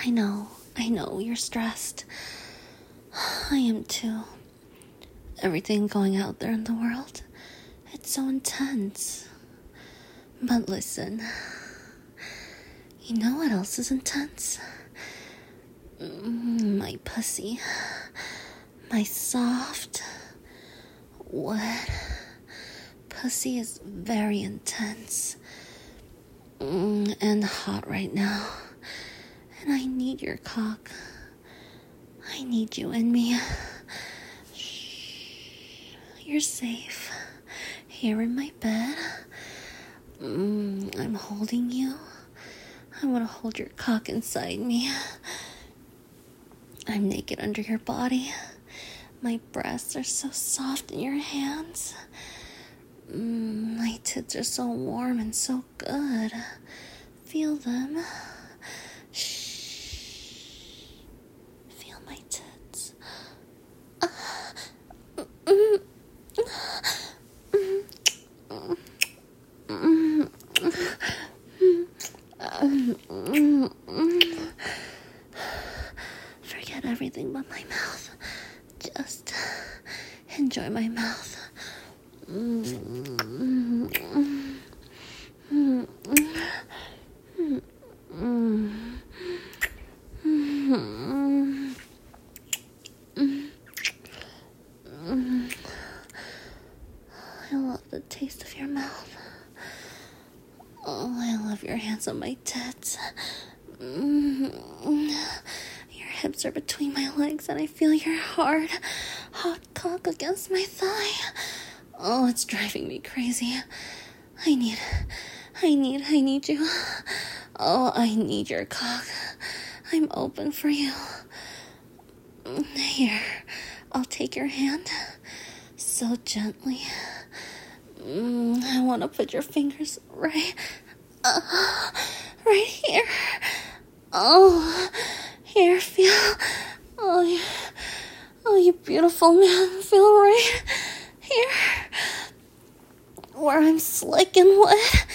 I know, you're stressed. I am too. Everything going out there in the world, it's so intense. But listen, you know what else is intense? My pussy. My soft, wet pussy is very intense. And hot right now. And I need your cock. I need you in me. Shh. You're safe. Here in my bed. I'm holding you. I want to hold your cock inside me. I'm naked under your body. My breasts are so soft in your hands. My tits are so warm and so good. Feel them. Shh. Feel my tits. Forget everything but my mouth. Just enjoy my mouth. I love the taste of your mouth. Oh, I love your hands on my tits. Your hips are between my legs and I feel your hard, hot cock against my thigh. Oh, it's driving me crazy. I need you. Oh, I need your cock. I'm open for you. Here, I'll take your hand. So gently. I want to put your fingers right here. Oh, here, feel. Oh, you beautiful man. Feel right here. Where I'm slick and wet.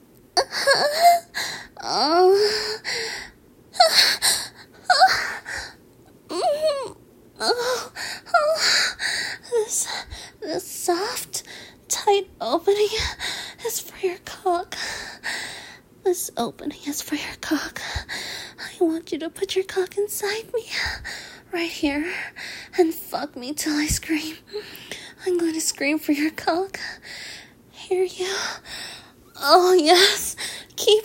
This soft, tight opening is for your cock. This opening is for your cock. I want you to put your cock inside me, right here, and fuck me till I scream. I'm going to scream for your cock. Hear you. Oh, yes. Keep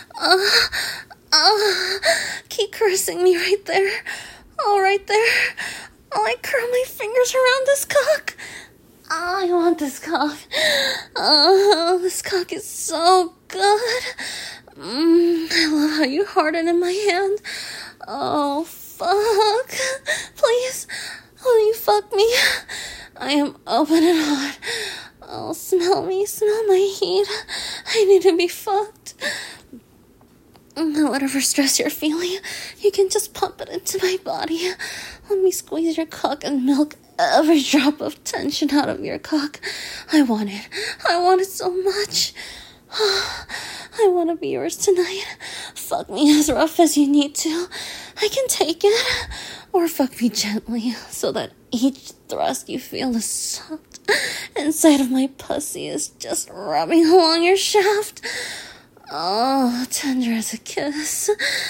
caressing me right there. Oh, right there. Oh, I curl my fingers around this cock. Oh, I want this cock. Oh, this cock is so good. I love how you harden in my hand. Oh, fuck. Please, will you fuck me? I am open and hot. Oh, smell me, smell my heat. I need to be fucked. Whatever stress you're feeling, you can just pump it into my body. Let me squeeze your cock and milk every drop of tension out of your cock. I want it. I want it so much. I want to be yours tonight. Fuck me as rough as you need to. I can take it. Or fuck me gently so that each thrust you feel is soft inside of my pussy is just rubbing along your shaft. Oh, tender as a kiss.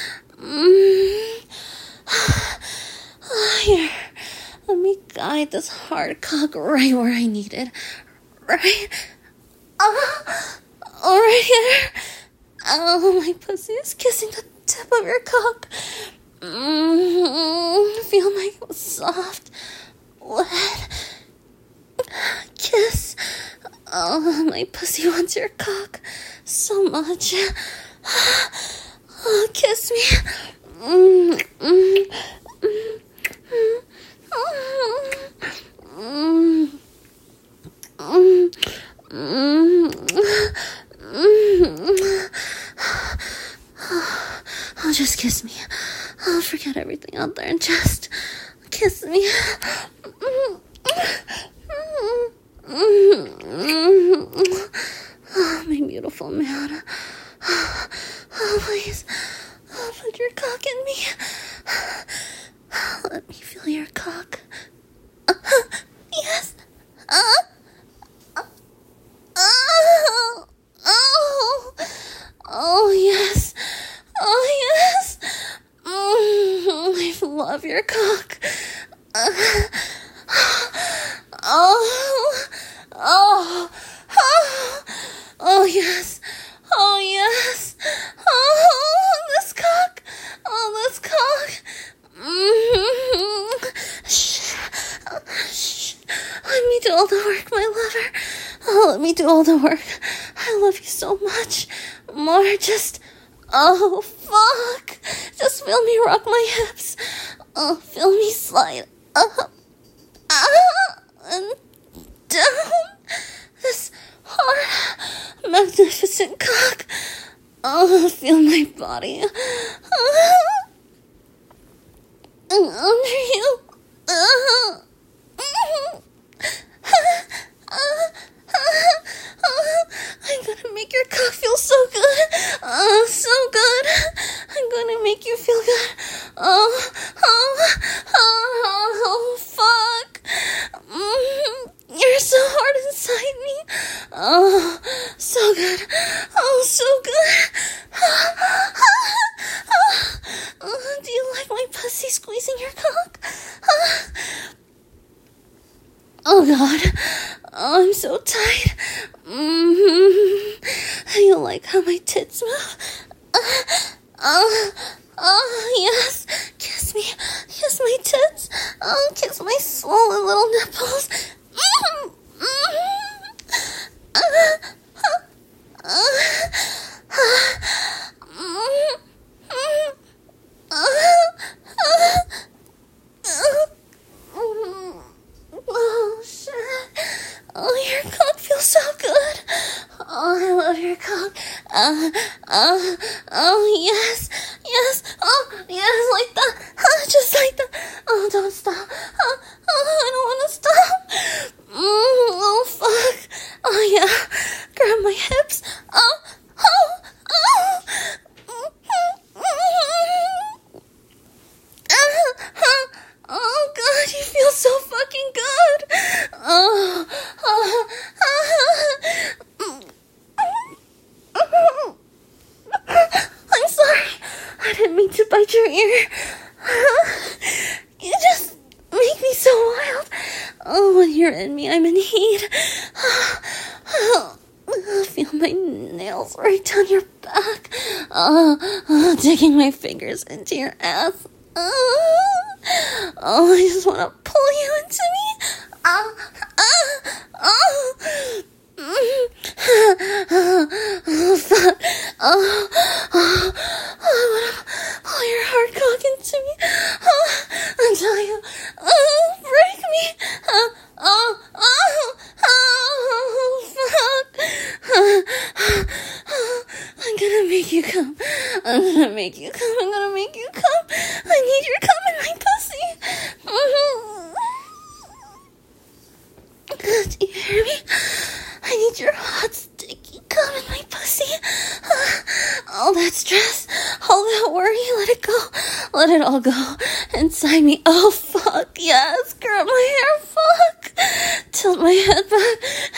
Here, let me guide this hard cock right where I need it. Right? Right here. Oh, my pussy is kissing the tip of your cock. Feel my soft, wet kiss. Oh, my pussy wants your cock so much. Oh, kiss me. Oh, just kiss me. Oh, forget everything out there and just kiss me. Oh, my beautiful man. Oh, please put your cock in me. Let me feel your cock. Yes. Oh, yes. Oh, yes. I love your cock. Oh, yes. Oh, yes. Oh, this cock. Oh, this cock. Shh. Let me do all the work, my lover. Oh, let me do all the work. I love you so much. More, oh, fuck. Just feel me rock my hips. Oh, feel me slide up, and down. This hard, magnificent cock. Oh, feel my body. And under you. I'm gonna make your cock feel so good. So good. I'm gonna make you feel good. Fuck. You're so hard inside me. Oh, so good. Oh, so good. Do you like my pussy squeezing your cock? Oh, God. Oh, I'm so tight. You like how my tits move? Yes. Kiss me. Kiss my tits. Oh, kiss my swollen little nipples. Oh, shit. Oh, your cock feels so good. Oh, I love your cock. Yes. Oh, yes, like that. Just like that. Oh, don't stop. I don't want to stop. Oh, fuck. Oh, yeah. Grab my hips. Oh, God, you feel so fucking good. I'm sorry. I didn't mean to bite your ear. You just make me so wild. Oh, when you're in me, I'm in heat. Feel my nails right down your back. Digging my fingers into your ass. Oh, I just want to pull you into me. Fuck. I want to pull your hard cock into me. Until you break me. Fuck. I'm gonna make you come. I'm gonna make you come. I need your cum in my pussy. Do you hear me? I need your hot, sticky cum in my pussy. All that stress, all that worry, let it go. Let it all go inside me. Oh, fuck, yes. Grab my hair, fuck. Tilt my head back.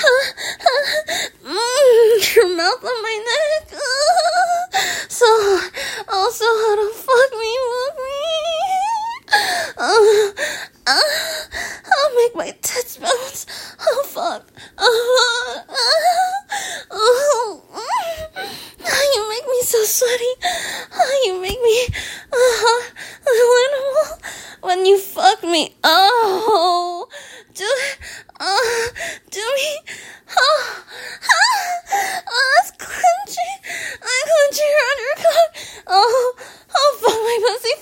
Your mouth on my neck. So hot, oh, fuck me. I'll make my tits bounce. Oh, fuck. You make me so sweaty. You make me little when you fuck me. Oh, do it. Do me. That's clenching. I'm clenching around your cock. Oh, fuck my pussy.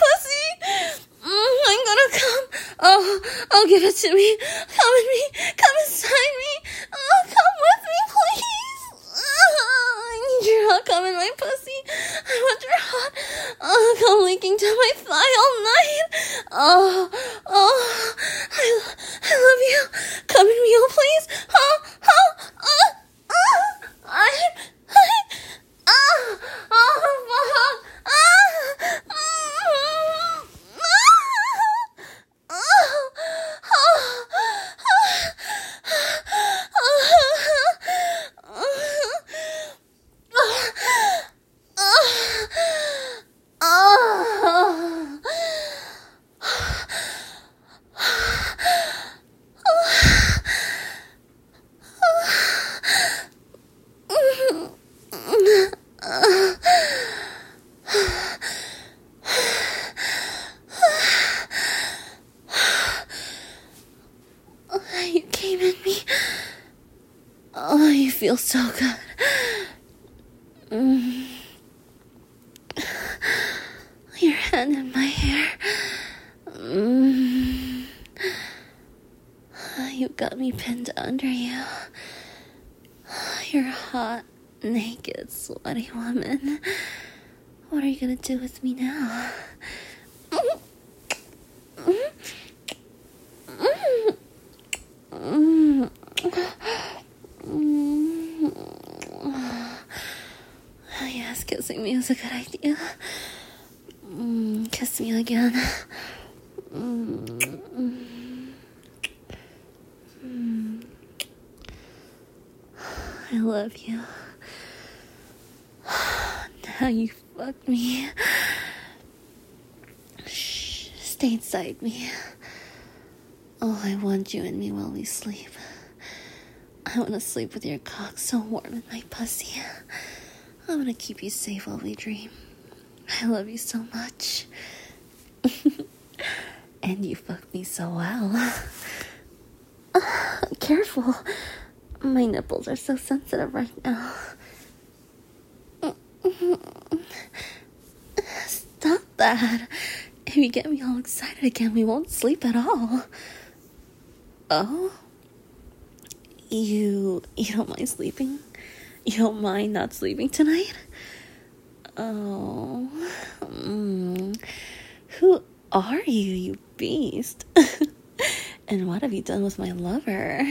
I'm gonna come. Oh, give it to me. Come in me. Come inside me. Oh, come with me, please. I need your hot cum in my pussy. I want your hot cum leaking down my thigh all night. I love you. Come in me, oh, please. feels so good. Your hand in my hair. You got me pinned under you. You're a hot, naked, sweaty woman. What are you gonna do with me now? Yes, kissing me is a good idea. Kiss me again. I love you. Now you fucked me. Shh, stay inside me. Oh, I want you in me while we sleep. I want to sleep with your cock so warm in my pussy. I want to keep you safe while we dream. I love you so much. And you fucked me so well. Careful. My nipples are so sensitive right now. Stop that. If you get me all excited again, we won't sleep at all. Oh? You don't mind sleeping? You don't mind not sleeping tonight? Oh. Who are you, you beast? And what have you done with my lover?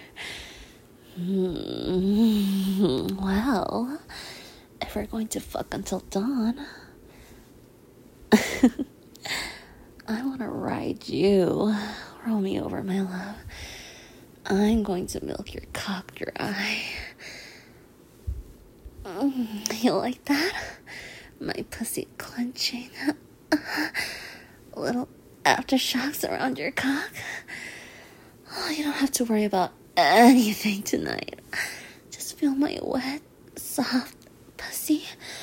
Well, if we're going to fuck until dawn, I want to ride you. Roll me over, my love. I'm going to milk your cock dry. You like that? My pussy clenching. Little aftershocks around your cock. Oh, you don't have to worry about anything tonight. Just feel my wet, soft pussy.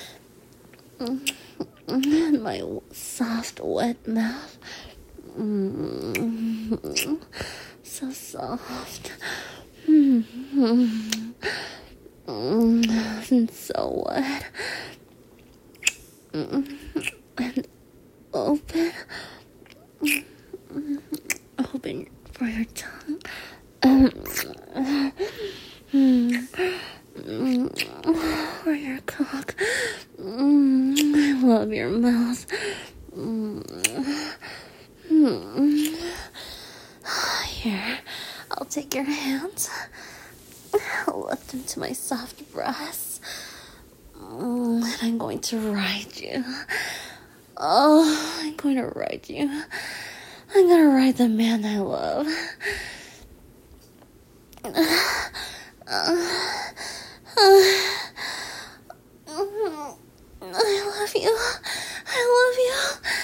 And my soft, wet mouth. So soft. And so wet. And open. Open for your tongue. For your cock. I love your mouth. Here, I'll take your hands. I'll lift them to my soft breasts. And I'm going to ride you. Oh, I'm going to ride you. I'm going to ride the man I love. I love you. I love you.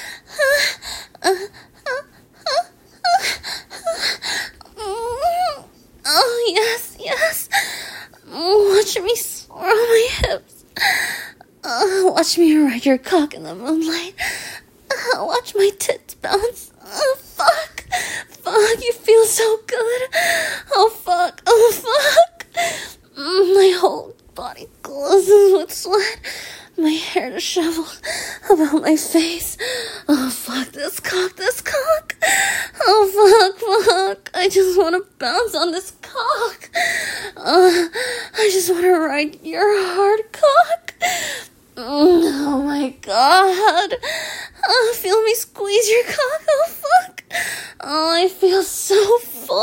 Oh, yes, yes. Watch me swirl my hips. Watch me ride your cock in the moonlight. Watch my tits bounce. Fuck. Fuck, you feel so good. Oh, fuck. Oh, fuck. My whole body glistens with sweat. My hair disheveled about my face. Oh, fuck, this cock, this cock. Oh, fuck, fuck. I just want to bounce on this cock. I just want to ride your hard cock. Oh, my God. Feel me squeeze your cock. Oh, fuck. Oh, I feel so full.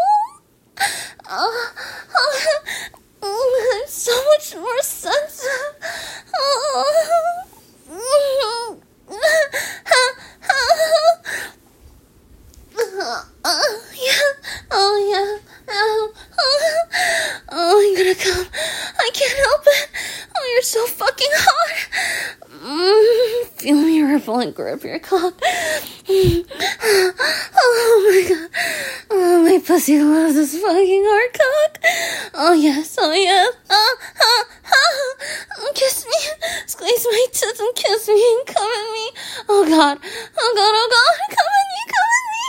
I'm so much more sensitive. Oh, I'm gonna come. I can't help it. Oh, you're so fucking hot. Feel me ripple and grip your cock. Oh my God. Oh, my pussy loves this fucking hard cock. Oh yes, oh yes. Kiss me, squeeze my tits and kiss me and come at me. Oh God, oh God, oh God, come at me, come at me.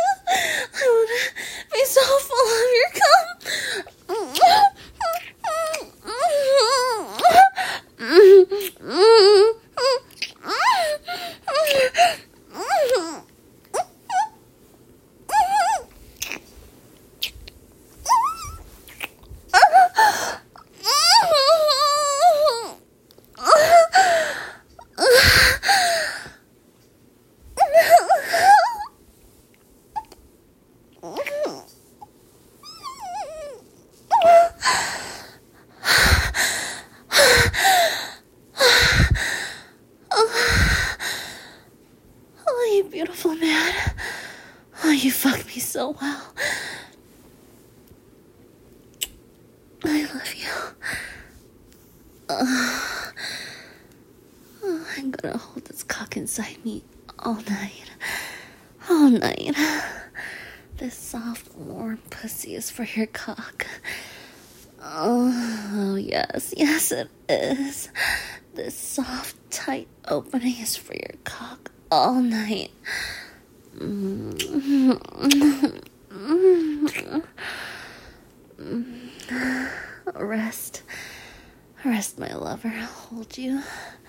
I wanna be so full of your cum. so well. I love you. I'm gonna hold this cock inside me all night. All night. This soft, warm pussy is for your cock. Oh, yes, it is. This soft, tight opening is for your cock all night. Rest, my lover. I'll hold you.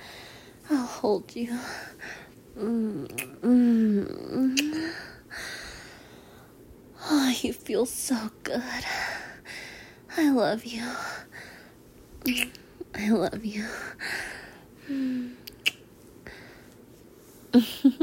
Oh, you feel so good. I love you. I love you.